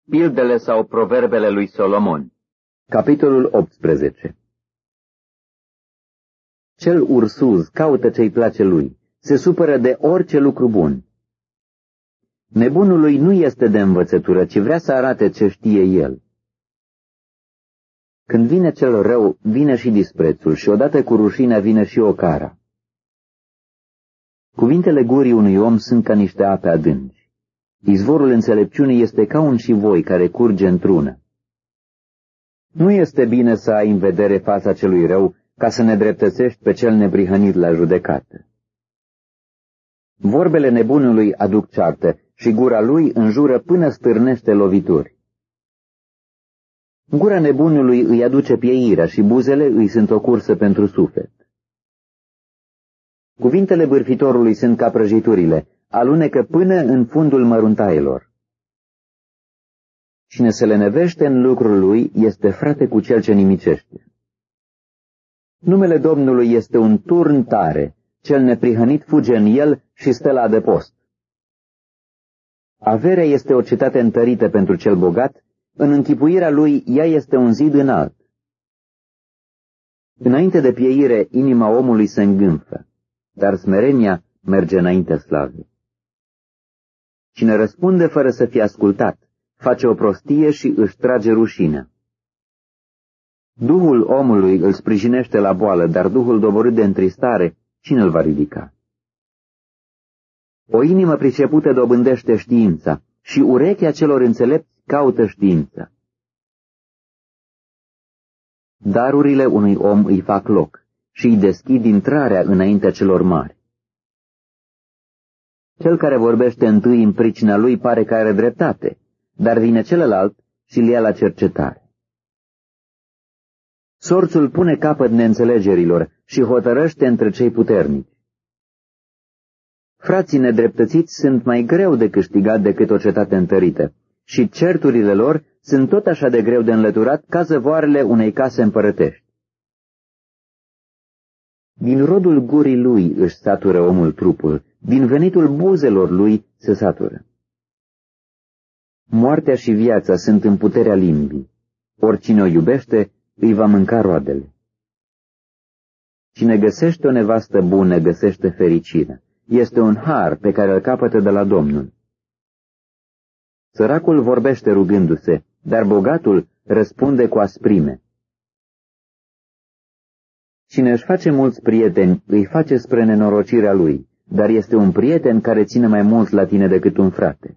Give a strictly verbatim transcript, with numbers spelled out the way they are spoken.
Pildele sau proverbele lui Solomon. Capitolul optsprezece. Cel ursuz caută ce-i place lui, se supără de orice lucru bun. Nebunului nu este de învățătură, ci vrea să arate ce știe el. Când vine cel rău, vine și disprețul, și odată cu rușinea vine și ocara. Cuvintele gurii unui om sunt ca niște ape adânci. Izvorul înțelepciunii este ca un șivoi care curge într-una. Nu este bine să ai în vedere fața celui rău ca să nedreptățești pe cel neprihănit la judecată. Vorbele nebunului aduc ceartă și gura lui înjură până stârnește lovituri. Gura nebunului îi aduce pieirea și buzele îi sunt o cursă pentru suflet. Cuvintele bârfitorului sunt ca prăjiturile, alunecă până în fundul măruntaielor. Cine se lenevește în lucrul lui este frate cu cel ce nimicește. Numele Domnului este un turn tare, cel neprihănit fuge în el și stă la adăpost. Averea este o cetate întărită pentru cel bogat, în închipuirea lui ea este un zid înalt. Înainte de pieire, inima omului se îngânfă, dar smerenia merge înaintea slavei. Cine răspunde fără să fie ascultat, face o prostie și își trage rușinea. Duhul omului îl sprijinește la boală, dar duhul doborât de întristare, cine îl va ridica? O inimă pricepută dobândește știința și urechea celor înțelepți caută știința. Darurile unui om îi fac loc și îi deschid intrarea înaintea celor mari. Cel care vorbește întâi în pricina lui pare că are dreptate, dar vine celălalt și îl ia la cercetare. Sorțul pune capăt neînțelegerilor și hotărăște între cei puternici. Frații nedreptățiți sunt mai greu de câștigat decât o cetate întărită și certurile lor sunt tot așa de greu de înlăturat ca zăvoarele unei case împărătești. Din rodul gurii lui își satură omul trupul, din venitul buzelor lui se satură. Moartea și viața sunt în puterea limbii. Oricine o iubește, îi va mânca roadele. Cine găsește o nevastă bună, găsește fericirea. Este un har pe care îl capătă de la Domnul. Săracul vorbește rugându-se, dar bogatul răspunde cu asprime. Cine își face mulți prieteni, îi face spre nenorocirea lui, dar este un prieten care ține mai mult la tine decât un frate.